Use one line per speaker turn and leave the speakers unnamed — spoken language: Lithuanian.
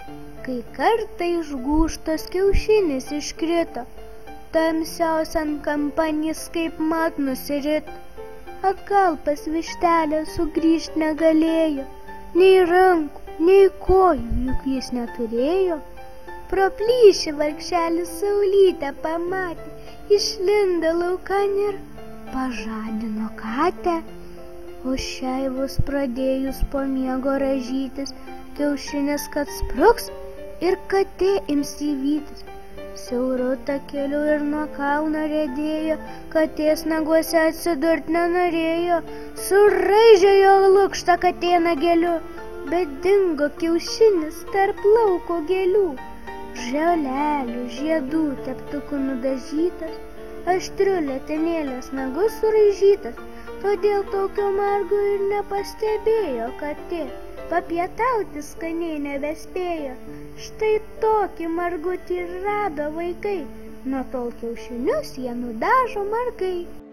Kai kartą išgūžtas kiaušinis iškrito, tamsiausian kampanys kaip mat nusirito. Atgal pas vištelę sugrįžt negalėjo, nei rankų, nei kojų, juk jis neturėjo. Pro plyšį vargšelis saulytę pamatė, išlindo laukan ir pažadino katę. O šiai vos pradėjus po miego rąžytis, kiaušinis kad spruks ir katė ims jį vytis. Siauru takeliu ir nuo kalno riedėjo, katės naguose atsidurt nenorėjo. Suraižė jo lukštą katė nageliu, bet dingo kiaušinis tarp lauko gėlių. Žolelių, žiedų, teptukų nudažytas, aštriu letenėlės nagus suraižytas, todėl tokio margo ir nepastebėjo katė. Papietauti skaniai nebespėjo, štai tokį margutį rado vaikai, nuo tol kiaušinius jie nudažo margai.